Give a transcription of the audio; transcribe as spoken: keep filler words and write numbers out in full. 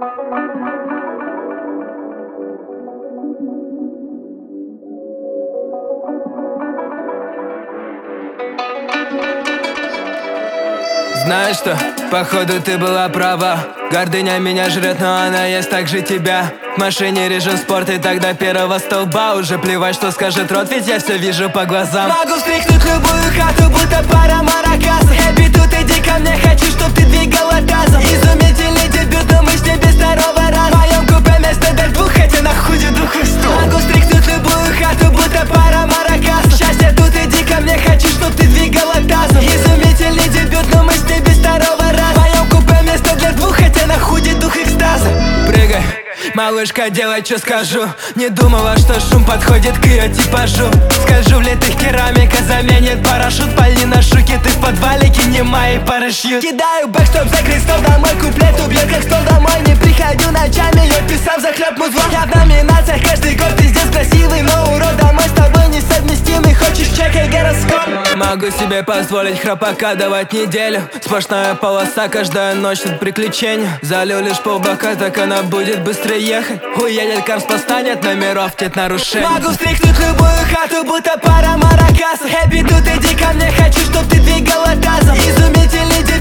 Знаешь что, походу ты была права. Гордыня меня жрет, но она есть также тебя. В машине режим спорт и тогда первого столба. Уже плевать, что скажет рот, ведь я все вижу по глазам. Могу встряхнуть любую хату, будто пара маракасов. Хэппи, тут иди ко мне, хочу, чтоб ты двигала тазом. Изумительный дебют, но мы с ней без второго раза. В моем купе место для двух, хотя на худе двух и стул. Могу встряхнуть любую хату, будто пара маракасов. Счастье, тут иди ко мне, хочу, чтоб ты двигала тазом. Изумительный дебют, но мы с ней без второго раза. В моем купе место для двух, хотя на худе дух экстаза. Прыгай, малышка, делай, что скажу. Не думала, что шум подходит к ее типажу. Скажу, в литых керамика заменит парашют. Пальни на шуке, ты в подвале, кинь мои парашют. Кидаю бэк, чтоб закрыть стол домой. Куплет убьет, как стол домой. Не приходю ночами, я писал за хлеб музлом. Я в номинациях каждый год, пиздец красивый, но урод, домой с тобой несовместимый. Хочешь, чекай гороскоп. Могу себе позволить храпака давать неделю. Сплошная полоса, каждая ночь тут приключения. Залил лишь полбака, так она будет быстрее ехать. Уедет, Кармс станет номеров, нет нарушений. Могу встряхнуть любую хату, будто пара маракасов. Хэппи, тут иди ко мне, хочу, чтоб ты двигала тазом. Изумительный